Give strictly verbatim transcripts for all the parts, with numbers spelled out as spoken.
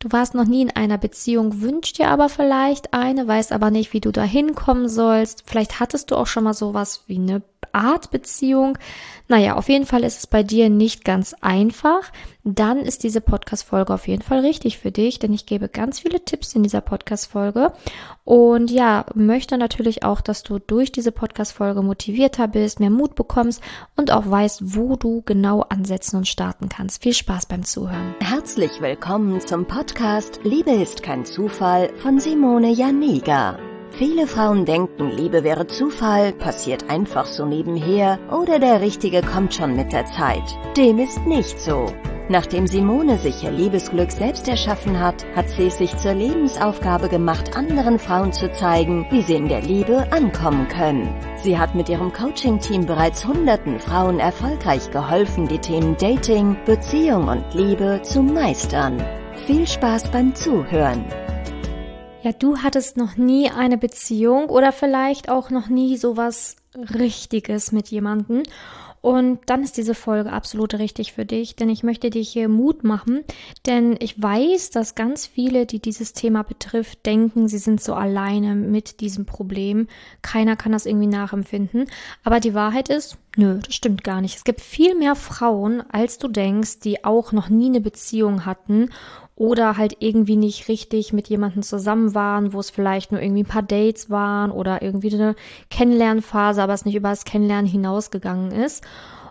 Du warst noch nie in einer Beziehung, wünschst dir aber vielleicht eine, weißt aber nicht, wie du da hinkommen sollst. Vielleicht hattest du auch schon mal sowas wie eine Art Beziehung. Naja, auf jeden Fall ist es bei dir nicht ganz einfach. Dann ist diese Podcast-Folge auf jeden Fall richtig für dich, denn ich gebe ganz viele Tipps in dieser Podcast-Folge und ja, möchte natürlich auch, dass du durch diese Podcast-Folge motivierter bist, mehr Mut bekommst und auch weißt, wo du genau ansetzen und starten kannst. Viel Spaß beim Zuhören. Herzlich willkommen zum Podcast Liebe ist kein Zufall von Simone Janiga. Viele Frauen denken, Liebe wäre Zufall, passiert einfach so nebenher oder der Richtige kommt schon mit der Zeit. Dem ist nicht so. Nachdem Simone sich ihr Liebesglück selbst erschaffen hat, hat sie es sich zur Lebensaufgabe gemacht, anderen Frauen zu zeigen, wie sie in der Liebe ankommen können. Sie hat mit ihrem Coaching-Team bereits hunderten Frauen erfolgreich geholfen, die Themen Dating, Beziehung und Liebe zu meistern. Viel Spaß beim Zuhören. Ja, du hattest noch nie eine Beziehung oder vielleicht auch noch nie sowas Richtiges mit jemandem. Und dann ist diese Folge absolut richtig für dich, denn ich möchte dir hier Mut machen, denn ich weiß, dass ganz viele, die dieses Thema betrifft, denken, sie sind so alleine mit diesem Problem. Keiner kann das irgendwie nachempfinden. Aber die Wahrheit ist, nö, das stimmt gar nicht. Es gibt viel mehr Frauen, als du denkst, die auch noch nie eine Beziehung hatten oder halt irgendwie nicht richtig mit jemandem zusammen waren, wo es vielleicht nur irgendwie ein paar Dates waren oder irgendwie eine Kennenlernphase, aber es nicht über das Kennenlernen hinausgegangen ist.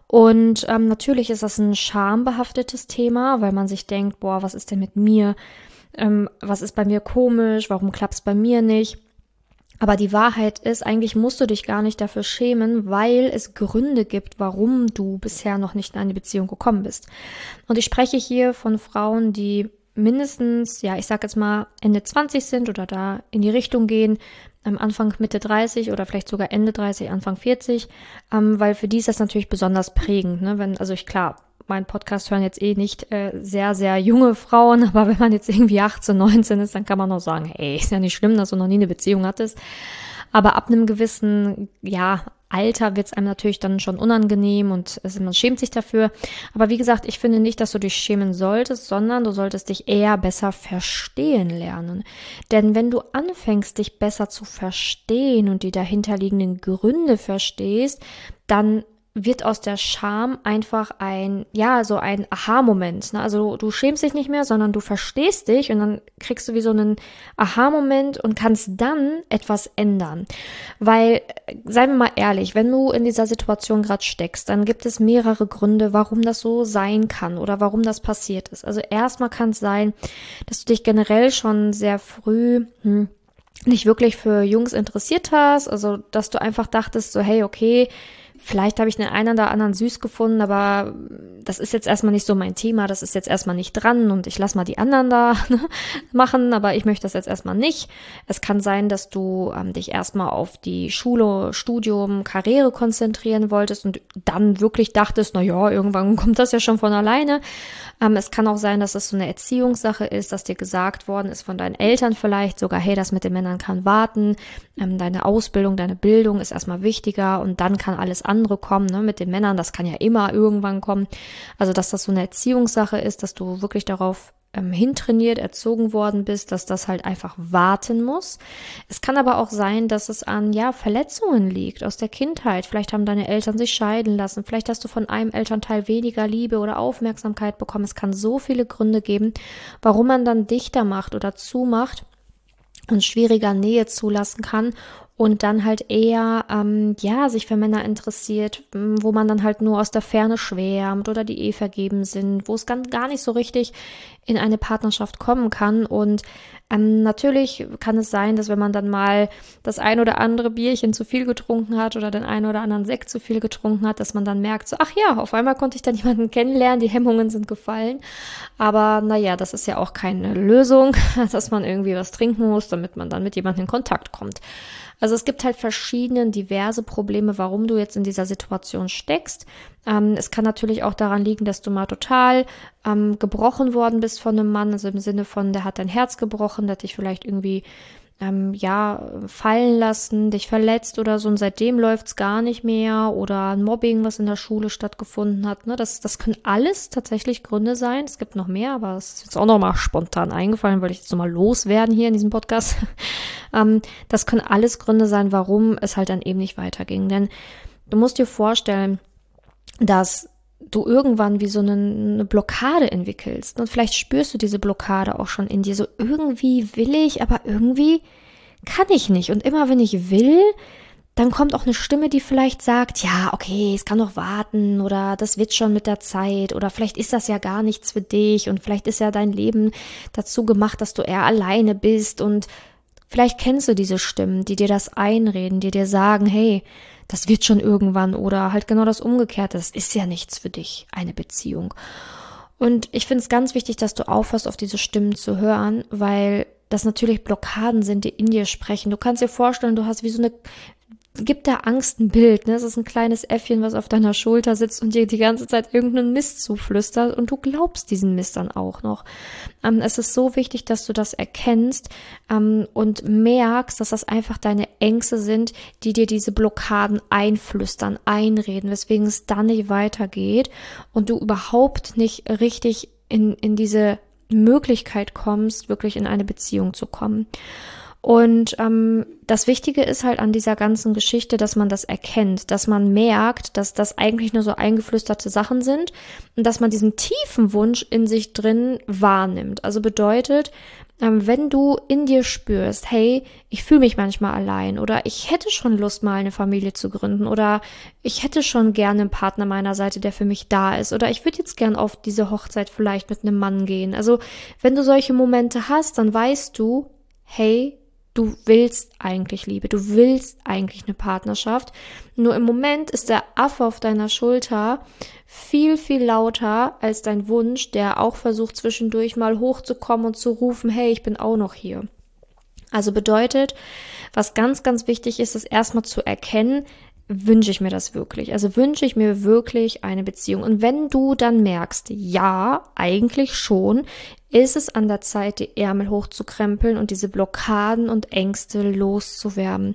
Und ähm, natürlich ist das ein schambehaftetes Thema, weil man sich denkt, boah, was ist denn mit mir? Ähm, was ist bei mir komisch? Warum klappt es bei mir nicht? Aber die Wahrheit ist, eigentlich musst du dich gar nicht dafür schämen, weil es Gründe gibt, warum du bisher noch nicht in eine Beziehung gekommen bist. Und ich spreche hier von Frauen, die mindestens, ja, ich sag jetzt mal Ende zwanzig sind oder da in die Richtung gehen, am Anfang Mitte dreißig oder vielleicht sogar Ende dreißig, Anfang vierzig, ähm, weil für die ist das natürlich besonders prägend, ne, wenn, also ich, klar, meinen Podcast hören jetzt eh nicht äh, sehr, sehr junge Frauen, aber wenn man jetzt irgendwie achtzehn, neunzehn ist, dann kann man noch sagen, hey, ist ja nicht schlimm, dass du noch nie eine Beziehung hattest, aber ab einem gewissen, ja, Alter wird es einem natürlich dann schon unangenehm und es, man schämt sich dafür. Aber wie gesagt, ich finde nicht, dass du dich schämen solltest, sondern du solltest dich eher besser verstehen lernen. Denn wenn du anfängst, dich besser zu verstehen und die dahinterliegenden Gründe verstehst, dann wird aus der Scham einfach ein, ja, so ein Aha-Moment. Ne? Also du schämst dich nicht mehr, sondern du verstehst dich und dann kriegst du wie so einen Aha-Moment und kannst dann etwas ändern. Weil, seien wir mal ehrlich, wenn du in dieser Situation gerade steckst, dann gibt es mehrere Gründe, warum das so sein kann oder warum das passiert ist. Also erstmal kann es sein, dass du dich generell schon sehr früh hm, nicht wirklich für Jungs interessiert hast, also dass du einfach dachtest so, hey, okay, vielleicht habe ich den einen oder anderen süß gefunden, aber das ist jetzt erstmal nicht so mein Thema, das ist jetzt erstmal nicht dran und ich lasse mal die anderen da machen, aber ich möchte das jetzt erstmal nicht. Es kann sein, dass du ähm, dich erstmal auf die Schule, Studium, Karriere konzentrieren wolltest und dann wirklich dachtest, na ja, irgendwann kommt das ja schon von alleine. Ähm, es kann auch sein, dass es so eine Erziehungssache ist, dass dir gesagt worden ist von deinen Eltern vielleicht sogar, hey, das mit den Männern kann warten, ähm, deine Ausbildung, deine Bildung ist erstmal wichtiger und dann kann alles andere kommen, ne, mit den Männern, das kann ja immer irgendwann kommen. Also, dass das so eine Erziehungssache ist, dass du wirklich darauf ähm, hintrainiert, erzogen worden bist, dass das halt einfach warten muss. Es kann aber auch sein, dass es an, ja, Verletzungen liegt aus der Kindheit. Vielleicht haben deine Eltern sich scheiden lassen, vielleicht hast du von einem Elternteil weniger Liebe oder Aufmerksamkeit bekommen. Es kann so viele Gründe geben, warum man dann dichter macht oder zumacht und schwieriger Nähe zulassen kann und dann halt eher, ähm, ja, sich für Männer interessiert, wo man dann halt nur aus der Ferne schwärmt oder die eh vergeben sind, wo es gar, gar nicht so richtig in eine Partnerschaft kommen kann. Und ähm, natürlich kann es sein, dass wenn man dann mal das ein oder andere Bierchen zu viel getrunken hat oder den einen oder anderen Sekt zu viel getrunken hat, dass man dann merkt, so, ach ja, auf einmal konnte ich dann jemanden kennenlernen, die Hemmungen sind gefallen. Aber naja, das ist ja auch keine Lösung, dass man irgendwie was trinken muss, damit man dann mit jemandem in Kontakt kommt. Also es gibt halt verschiedene, diverse Probleme, warum du jetzt in dieser Situation steckst. Ähm, es kann natürlich auch daran liegen, dass du mal total ähm, gebrochen worden bist von einem Mann, also im Sinne von, der hat dein Herz gebrochen, der hat dich vielleicht irgendwie ähm, ja, fallen lassen, dich verletzt oder so und seitdem läuft's gar nicht mehr oder ein Mobbing, was in der Schule stattgefunden hat, ne, das, das können alles tatsächlich Gründe sein. Es gibt noch mehr, aber es ist jetzt auch nochmal spontan eingefallen, weil ich jetzt nochmal loswerden hier in diesem Podcast. ähm, das können alles Gründe sein, warum es halt dann eben nicht weiterging, denn du musst dir vorstellen, dass du irgendwann wie so eine, eine Blockade entwickelst. Und vielleicht spürst du diese Blockade auch schon in dir. So irgendwie will ich, aber irgendwie kann ich nicht. Und immer wenn ich will, dann kommt auch eine Stimme, die vielleicht sagt, ja, okay, es kann noch warten oder das wird schon mit der Zeit oder vielleicht ist das ja gar nichts für dich und vielleicht ist ja dein Leben dazu gemacht, dass du eher alleine bist und vielleicht kennst du diese Stimmen, die dir das einreden, die dir sagen, hey, das wird schon irgendwann oder halt genau das Umgekehrte, das ist ja nichts für dich, eine Beziehung. Und ich finde es ganz wichtig, dass du aufhörst, auf diese Stimmen zu hören, weil das natürlich Blockaden sind, die in dir sprechen. Du kannst dir vorstellen, du hast wie so eine, gibt der Angst ein Bild, ne? Es ist ein kleines Äffchen, was auf deiner Schulter sitzt und dir die ganze Zeit irgendeinen Mist zuflüstert und du glaubst diesen Mist dann auch noch. Ähm, es ist so wichtig, dass du das erkennst ähm, und merkst, dass das einfach deine Ängste sind, die dir diese Blockaden einflüstern, einreden, weswegen es dann nicht weitergeht und du überhaupt nicht richtig in, in diese Möglichkeit kommst, wirklich in eine Beziehung zu kommen. Und ähm, das Wichtige ist halt an dieser ganzen Geschichte, dass man das erkennt, dass man merkt, dass das eigentlich nur so eingeflüsterte Sachen sind und dass man diesen tiefen Wunsch in sich drin wahrnimmt. Also bedeutet, ähm, wenn du in dir spürst, hey, ich fühle mich manchmal allein oder ich hätte schon Lust, mal eine Familie zu gründen oder ich hätte schon gerne einen Partner meiner Seite, der für mich da ist oder ich würde jetzt gern auf diese Hochzeit vielleicht mit einem Mann gehen. Also wenn du solche Momente hast, dann weißt du, hey, du willst eigentlich Liebe, du willst eigentlich eine Partnerschaft. Nur im Moment ist der Affe auf deiner Schulter viel, viel lauter als dein Wunsch, der auch versucht zwischendurch mal hochzukommen und zu rufen, hey, ich bin auch noch hier. Also bedeutet, was ganz, ganz wichtig ist, ist erstmal zu erkennen, wünsche ich mir das wirklich? Also wünsche ich mir wirklich eine Beziehung? Und wenn du dann merkst, ja, eigentlich schon, ist es an der Zeit, die Ärmel hochzukrempeln und diese Blockaden und Ängste loszuwerden.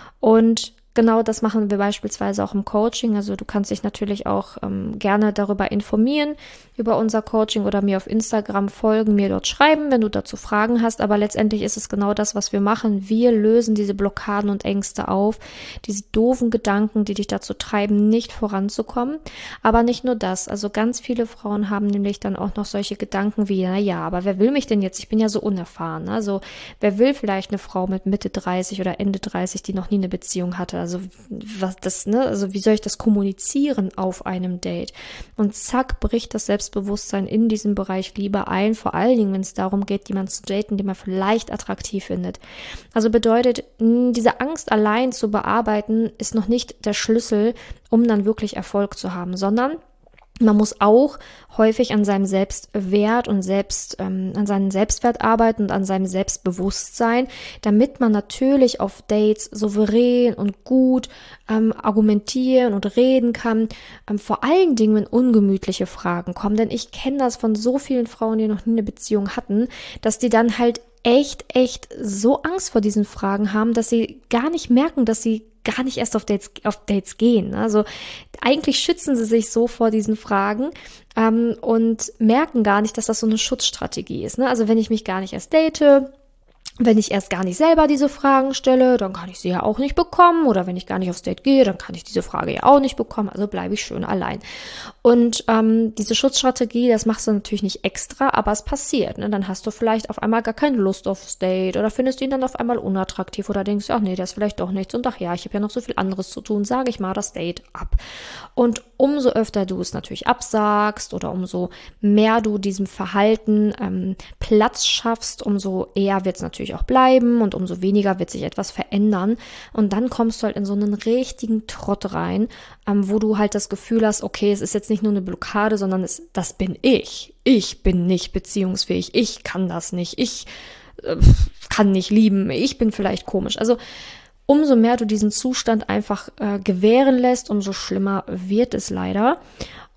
Und genau das machen wir beispielsweise auch im Coaching. Also du kannst dich natürlich auch ähm, gerne darüber informieren, über unser Coaching oder mir auf Instagram folgen, mir dort schreiben, wenn du dazu Fragen hast. Aber letztendlich ist es genau das, was wir machen. Wir lösen diese Blockaden und Ängste auf, diese doofen Gedanken, die dich dazu treiben, nicht voranzukommen. Aber nicht nur das. Also ganz viele Frauen haben nämlich dann auch noch solche Gedanken wie, na ja, aber wer will mich denn jetzt? Ich bin ja so unerfahren. Also wer will vielleicht eine Frau mit Mitte dreißig oder Ende dreißig, die noch nie eine Beziehung hatte? Also was das, ne? Also wie soll ich das kommunizieren auf einem Date? Und zack, bricht das Selbstbewusstsein in diesem Bereich Liebe ein, vor allen Dingen, wenn es darum geht, jemanden zu daten, den man vielleicht attraktiv findet. Also bedeutet, diese Angst allein zu bearbeiten, ist noch nicht der Schlüssel, um dann wirklich Erfolg zu haben, sondern man muss auch häufig an seinem Selbstwert und selbst ähm, an seinem Selbstwert arbeiten und an seinem Selbstbewusstsein, damit man natürlich auf Dates souverän und gut ähm, argumentieren und reden kann. Ähm, vor allen Dingen, wenn ungemütliche Fragen kommen, denn ich kenne das von so vielen Frauen, die noch nie eine Beziehung hatten, dass die dann halt echt, echt so Angst vor diesen Fragen haben, dass sie gar nicht merken, dass sie gar nicht erst auf Dates, auf Dates gehen. Also eigentlich schützen sie sich so vor diesen Fragen ähm, und merken gar nicht, dass das so eine Schutzstrategie ist. Ne? Also wenn ich mich gar nicht erst date, wenn ich erst gar nicht selber diese Fragen stelle, dann kann ich sie ja auch nicht bekommen. Oder wenn ich gar nicht aufs Date gehe, dann kann ich diese Frage ja auch nicht bekommen. Also bleibe ich schön allein. Und ähm, diese Schutzstrategie, das machst du natürlich nicht extra, aber es passiert. Ne? Dann hast du vielleicht auf einmal gar keine Lust aufs Date oder findest ihn dann auf einmal unattraktiv oder denkst, ach nee, das ist vielleicht doch nichts. Und ach ja, ich habe ja noch so viel anderes zu tun, sage ich mal das Date ab. Und umso öfter du es natürlich absagst oder umso mehr du diesem Verhalten ähm, Platz schaffst, umso eher wird es natürlich auch bleiben und umso weniger wird sich etwas verändern und dann kommst du halt in so einen richtigen Trott rein, ähm, wo du halt das Gefühl hast, okay, es ist jetzt nicht nur eine Blockade, sondern es, das bin ich. Ich bin nicht beziehungsfähig, ich kann das nicht, ich äh, kann nicht lieben, ich bin vielleicht komisch. Also umso mehr du diesen Zustand einfach äh, gewähren lässt, umso schlimmer wird es leider.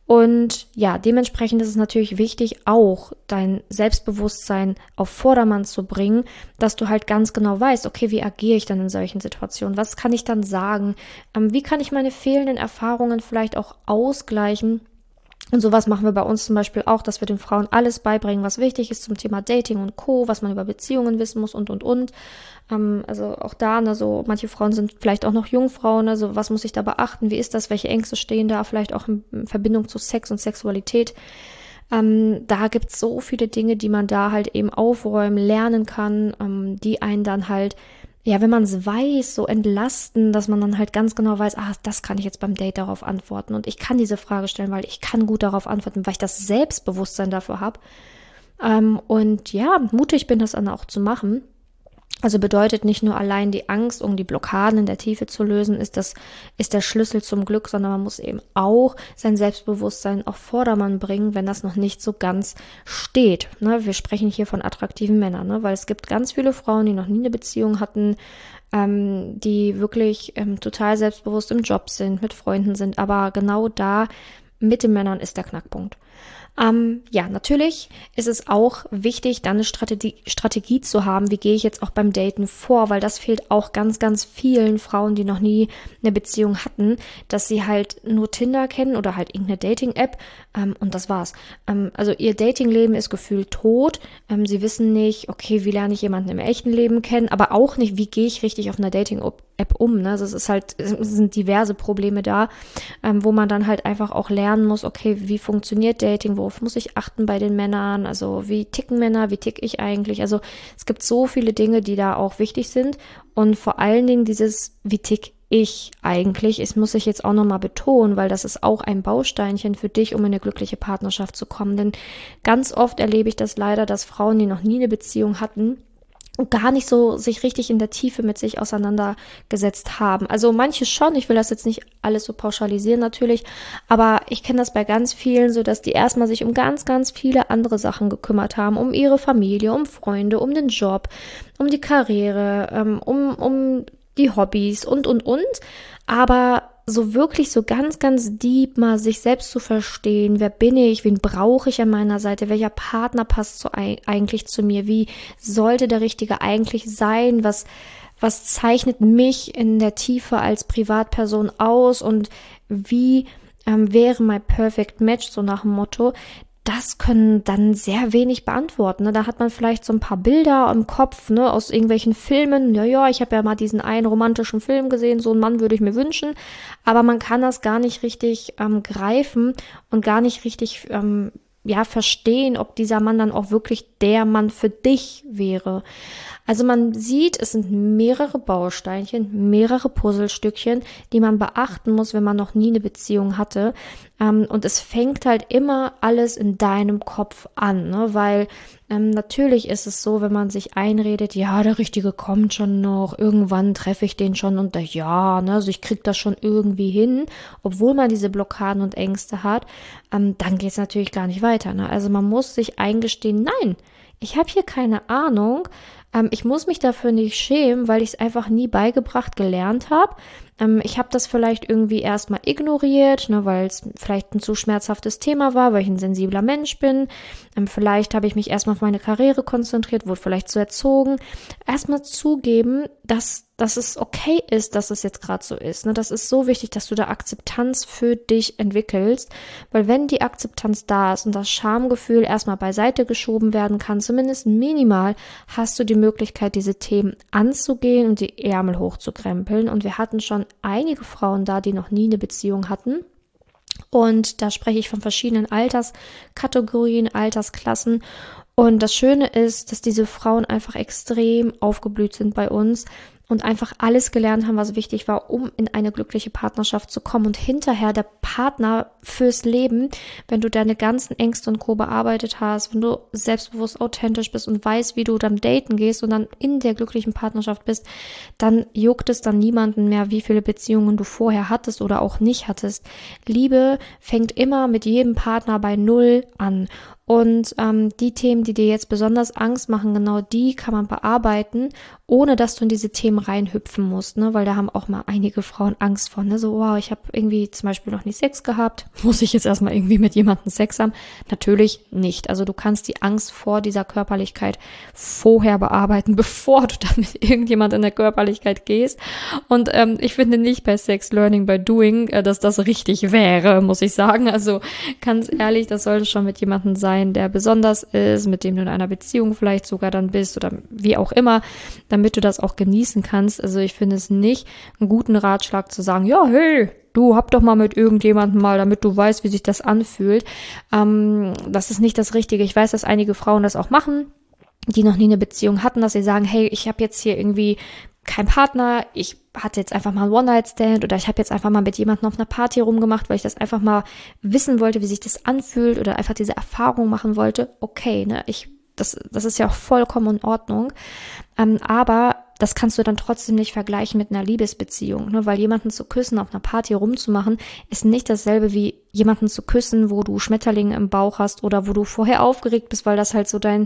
Und ja, dementsprechend ist es natürlich wichtig, auch dein Selbstbewusstsein auf Vordermann zu bringen, dass du halt ganz genau weißt, okay, wie agiere ich dann in solchen Situationen? Was kann ich dann sagen? Ähm, wie kann ich meine fehlenden Erfahrungen vielleicht auch ausgleichen? Und sowas machen wir bei uns zum Beispiel auch, dass wir den Frauen alles beibringen, was wichtig ist zum Thema Dating und Co., was man über Beziehungen wissen muss und, und, und. Ähm, also auch da, ne, so manche Frauen sind vielleicht auch noch Jungfrauen, also was muss ich da beachten, wie ist das, welche Ängste stehen da, vielleicht auch in, in Verbindung zu Sex und Sexualität. Ähm, da gibt's so viele Dinge, die man da halt eben aufräumen, lernen kann, ähm, die einen dann halt, ja, wenn man es weiß, so entlasten, dass man dann halt ganz genau weiß, ah, das kann ich jetzt beim Date darauf antworten und ich kann diese Frage stellen, weil ich kann gut darauf antworten, weil ich das Selbstbewusstsein dafür habe. Ähm, und ja, mutig bin, das dann auch zu machen. Also bedeutet nicht nur allein die Angst, um die Blockaden in der Tiefe zu lösen, ist das, ist der Schlüssel zum Glück, sondern man muss eben auch sein Selbstbewusstsein auf Vordermann bringen, wenn das noch nicht so ganz steht. Ne? Wir sprechen hier von attraktiven Männern, ne? Weil es gibt ganz viele Frauen, die noch nie eine Beziehung hatten, ähm, die wirklich ähm, total selbstbewusst im Job sind, mit Freunden sind, aber genau da mit den Männern ist der Knackpunkt. Ähm, ja, natürlich ist es auch wichtig, dann eine Strategie, Strategie zu haben, wie gehe ich jetzt auch beim Daten vor, weil das fehlt auch ganz, ganz vielen Frauen, die noch nie eine Beziehung hatten, dass sie halt nur Tinder kennen oder halt irgendeine Dating-App ähm, und das war's. Ähm, also ihr Datingleben ist gefühlt tot. Ähm, sie wissen nicht, okay, wie lerne ich jemanden im echten Leben kennen, aber auch nicht, wie gehe ich richtig auf einer Dating-App um. Ne? Also es ist halt, es sind diverse Probleme da, ähm, wo man dann halt einfach auch lernen muss, okay, wie funktioniert Dating, worauf muss ich achten bei den Männern, also wie ticken Männer, wie tick ich eigentlich, also es gibt so viele Dinge, die da auch wichtig sind und vor allen Dingen dieses, wie tick ich eigentlich, es muss ich jetzt auch nochmal betonen, weil das ist auch ein Bausteinchen für dich, um in eine glückliche Partnerschaft zu kommen, denn ganz oft erlebe ich das leider, dass Frauen, die noch nie eine Beziehung hatten, gar nicht so sich richtig in der Tiefe mit sich auseinandergesetzt haben. Also manche schon, ich will das jetzt nicht alles so pauschalisieren natürlich, aber ich kenne das bei ganz vielen so, dass die erstmal sich um ganz, ganz viele andere Sachen gekümmert haben, um ihre Familie, um Freunde, um den Job, um die Karriere, ähm, um, um die Hobbys und, und, und, aber so wirklich so ganz, ganz deep mal sich selbst zu verstehen, wer bin ich, wen brauche ich an meiner Seite, welcher Partner passt so eigentlich zu mir, wie sollte der Richtige eigentlich sein, was, was zeichnet mich in der Tiefe als Privatperson aus und wie ähm, wäre mein Perfect Match, so nach dem Motto. Das können dann sehr wenig beantworten. Ne? Da hat man vielleicht so ein paar Bilder im Kopf, ne, aus irgendwelchen Filmen. Ja, ja, ich habe ja mal diesen einen romantischen Film gesehen, so einen Mann würde ich mir wünschen. Aber man kann das gar nicht richtig ähm, greifen und gar nicht richtig ähm, ja verstehen, ob dieser Mann dann auch wirklich der Mann für dich wäre. Also man sieht, es sind mehrere Bausteinchen, mehrere Puzzlestückchen, die man beachten muss, wenn man noch nie eine Beziehung hatte. Ähm, und es fängt halt immer alles in deinem Kopf an, ne? Weil ähm, natürlich ist es so, wenn man sich einredet, ja, der Richtige kommt schon noch, irgendwann treffe ich den schon und da, ja, ne, also ich krieg das schon irgendwie hin, obwohl man diese Blockaden und Ängste hat, ähm, dann geht's natürlich gar nicht weiter, ne? Also man muss sich eingestehen, nein, ich habe hier keine Ahnung, ähm, ich muss mich dafür nicht schämen, weil ich es einfach nie beigebracht gelernt habe. Ähm, ich habe das vielleicht irgendwie erstmal ignoriert, ne, weil es vielleicht ein zu schmerzhaftes Thema war, weil ich ein sensibler Mensch bin. Ähm, vielleicht habe ich mich erstmal auf meine Karriere konzentriert, wurde vielleicht so erzogen. Erstmal zugeben, dass, dass es okay ist, dass es jetzt gerade so ist. Ne? Das ist so wichtig, dass du da Akzeptanz für dich entwickelst, weil wenn die Akzeptanz da ist und das Schamgefühl erstmal beiseite geschoben werden kann, zumindest minimal, hast du die Möglichkeit, diese Themen anzugehen und die Ärmel hochzukrempeln. Und wir hatten schon einige Frauen da, die noch nie eine Beziehung hatten. Und da spreche ich von verschiedenen Alterskategorien, Altersklassen. Und das Schöne ist, dass diese Frauen einfach extrem aufgeblüht sind bei uns und einfach alles gelernt haben, was wichtig war, um in eine glückliche Partnerschaft zu kommen. Und hinterher der Partner fürs Leben, wenn du deine ganzen Ängste und Co. bearbeitet hast, wenn du selbstbewusst authentisch bist und weißt, wie du dann daten gehst und dann in der glücklichen Partnerschaft bist, dann juckt es dann niemanden mehr, wie viele Beziehungen du vorher hattest oder auch nicht hattest. Liebe fängt immer mit jedem Partner bei Null an. Und ähm, die Themen, die dir jetzt besonders Angst machen, genau die kann man bearbeiten, ohne dass du in diese Themen reinhüpfen musst, ne? Weil da haben auch mal einige Frauen Angst vor, ne? So, wow, ich habe irgendwie zum Beispiel noch nie Sex gehabt, muss ich jetzt erstmal irgendwie mit jemandem Sex haben? Natürlich nicht. Also du kannst die Angst vor dieser Körperlichkeit vorher bearbeiten, bevor du dann mit irgendjemand in der Körperlichkeit gehst. Und ähm, ich finde nicht bei Sex Learning by Doing, äh, dass das richtig wäre, muss ich sagen. Also ganz ehrlich, das sollte schon mit jemandem sein, der besonders ist, mit dem du in einer Beziehung vielleicht sogar dann bist oder wie auch immer, damit du das auch genießen kannst. Also ich finde es nicht einen guten Ratschlag zu sagen, ja, hey, du hab doch mal mit irgendjemandem mal, damit du weißt, wie sich das anfühlt. Ähm, das ist nicht das Richtige. Ich weiß, dass einige Frauen das auch machen, die noch nie eine Beziehung hatten, dass sie sagen, hey, ich habe jetzt hier irgendwie keinen Partner, ich hatte jetzt einfach mal einen One-Night-Stand oder ich habe jetzt einfach mal mit jemandem auf einer Party rumgemacht, weil ich das einfach mal wissen wollte, wie sich das anfühlt oder einfach diese Erfahrung machen wollte. Okay, ne, ich, das, das ist ja auch vollkommen in Ordnung. Ähm, aber das kannst du dann trotzdem nicht vergleichen mit einer Liebesbeziehung, ne, weil jemanden zu küssen, auf einer Party rumzumachen, ist nicht dasselbe wie jemanden zu küssen, wo du Schmetterlinge im Bauch hast oder wo du vorher aufgeregt bist, weil das halt so dein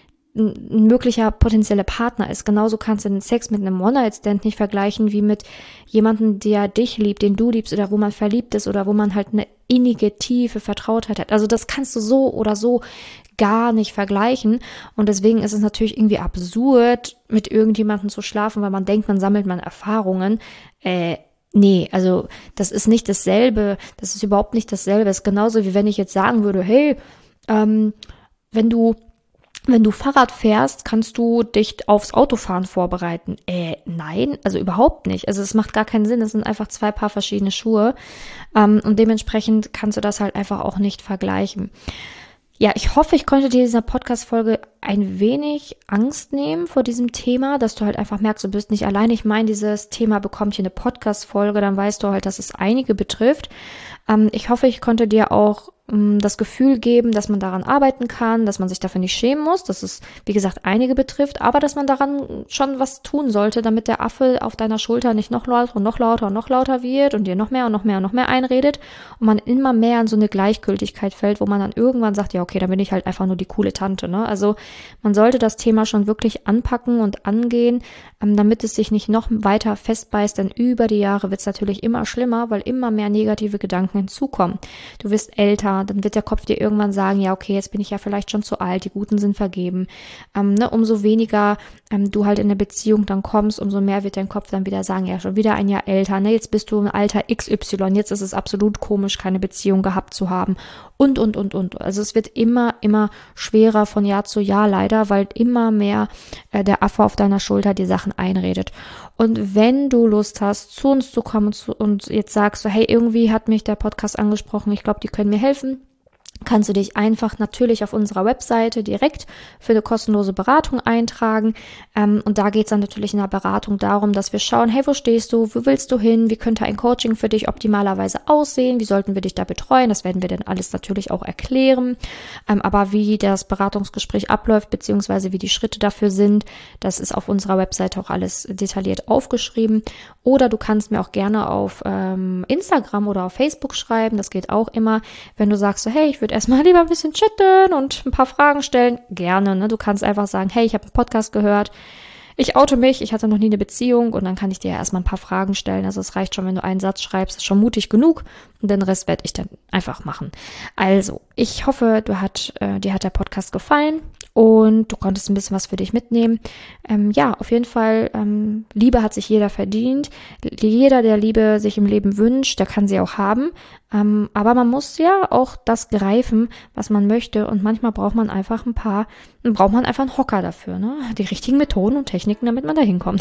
ein möglicher potenzieller Partner ist. Genauso kannst du den Sex mit einem One-Night-Stand nicht vergleichen wie mit jemandem, der dich liebt, den du liebst oder wo man verliebt ist oder wo man halt eine innige, tiefe Vertrautheit hat. Also das kannst du so oder so gar nicht vergleichen und deswegen ist es natürlich irgendwie absurd, mit irgendjemandem zu schlafen, weil man denkt, man sammelt man Erfahrungen. Äh, nee, also das ist nicht dasselbe, das ist überhaupt nicht dasselbe. Es ist genauso, wie wenn ich jetzt sagen würde, hey, ähm, wenn du Wenn du Fahrrad fährst, kannst du dich aufs Autofahren vorbereiten. Äh, nein, also überhaupt nicht. Also es macht gar keinen Sinn. Es sind einfach zwei Paar verschiedene Schuhe. Ähm, und dementsprechend kannst du das halt einfach auch nicht vergleichen. Ja, ich hoffe, ich konnte dir in dieser Podcast-Folge ein wenig Angst nehmen vor diesem Thema, dass du halt einfach merkst, du bist nicht allein. Ich meine, dieses Thema bekommt hier eine Podcast-Folge, dann weißt du halt, dass es einige betrifft. Ähm, ich hoffe, ich konnte dir auch ähm, das Gefühl geben, dass man daran arbeiten kann, dass man sich dafür nicht schämen muss, dass es, wie gesagt, einige betrifft, aber dass man daran schon was tun sollte, damit der Affe auf deiner Schulter nicht noch lauter und noch lauter und noch lauter wird und dir noch mehr und noch mehr und noch mehr einredet und man immer mehr in so eine Gleichgültigkeit fällt, wo man dann irgendwann sagt, ja, okay, dann bin ich halt einfach nur die coole Tante, ne? Also man sollte das Thema schon wirklich anpacken und angehen, ähm, damit es sich nicht noch weiter festbeißt, denn über die Jahre wird es natürlich immer schlimmer, weil immer mehr negative Gedanken hinzukommen. Du wirst älter, dann wird der Kopf dir irgendwann sagen, ja, okay, jetzt bin ich ja vielleicht schon zu alt, die Guten sind vergeben. Ähm, ne, umso weniger ähm, du halt in eine Beziehung dann kommst, umso mehr wird dein Kopf dann wieder sagen, ja, schon wieder ein Jahr älter, ne, jetzt bist du im Alter X Y, jetzt ist es absolut komisch, keine Beziehung gehabt zu haben und, und, und, und. Also es wird immer, immer schwerer von Jahr zu Jahr leider, weil immer mehr äh, der Affe auf deiner Schulter die Sachen einredet. Und wenn du Lust hast, zu uns zu kommen und, zu, und jetzt sagst du, hey, irgendwie hat mich der Podcast angesprochen, ich glaube, die können mir helfen, kannst du dich einfach natürlich auf unserer Webseite direkt für eine kostenlose Beratung eintragen. Ähm, und da geht es dann natürlich in der Beratung darum, dass wir schauen, hey, wo stehst du, wo willst du hin, wie könnte ein Coaching für dich optimalerweise aussehen, wie sollten wir dich da betreuen, das werden wir dann alles natürlich auch erklären. Ähm, aber wie das Beratungsgespräch abläuft, beziehungsweise wie die Schritte dafür sind, das ist auf unserer Webseite auch alles detailliert aufgeschrieben. Oder du kannst mir auch gerne auf ähm, Instagram oder auf Facebook schreiben, das geht auch immer, wenn du sagst so, hey, ich würde erstmal lieber ein bisschen chatten und ein paar Fragen stellen, gerne, ne? Du kannst einfach sagen, hey, ich habe einen Podcast gehört, ich oute mich, ich hatte noch nie eine Beziehung und dann kann ich dir ja erstmal ein paar Fragen stellen. Also es reicht schon, wenn du einen Satz schreibst, ist schon mutig genug und den Rest werde ich dann einfach machen. Also, ich hoffe, du hat, äh, dir hat der Podcast gefallen und du konntest ein bisschen was für dich mitnehmen. Ähm, ja, auf jeden Fall, ähm, Liebe hat sich jeder verdient. Jeder, der Liebe sich im Leben wünscht, der kann sie auch haben. Ähm, aber man muss ja auch das greifen, was man möchte und manchmal braucht man einfach ein paar, braucht man einfach einen Hocker dafür, ne? Die richtigen Methoden und Techniken, damit man da hinkommt.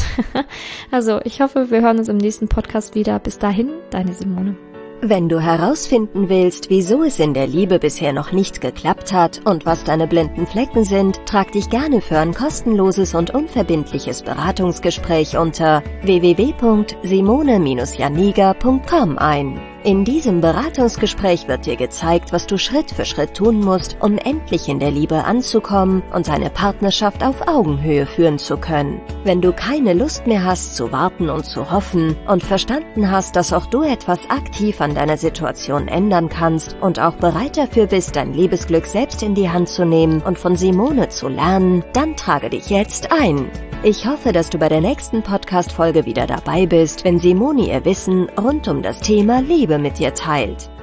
Also, ich hoffe, wir hören uns im nächsten Podcast wieder. Bis dahin, deine Simone. Wenn du herausfinden willst, wieso es in der Liebe bisher noch nicht geklappt hat und was deine blinden Flecken sind, trag dich gerne für ein kostenloses und unverbindliches Beratungsgespräch unter w w w punkt simone Bindestrich janiga punkt com ein. In diesem Beratungsgespräch wird dir gezeigt, was du Schritt für Schritt tun musst, um endlich in der Liebe anzukommen und eine Partnerschaft auf Augenhöhe führen zu können. Wenn du keine Lust mehr hast zu warten und zu hoffen und verstanden hast, dass auch du etwas aktiv an deiner Situation ändern kannst und auch bereit dafür bist, dein Liebesglück selbst in die Hand zu nehmen und von Simone zu lernen, dann trage dich jetzt ein. Ich hoffe, dass du bei der nächsten Podcast-Folge wieder dabei bist, wenn Simone ihr Wissen rund um das Thema Liebe mit dir teilt.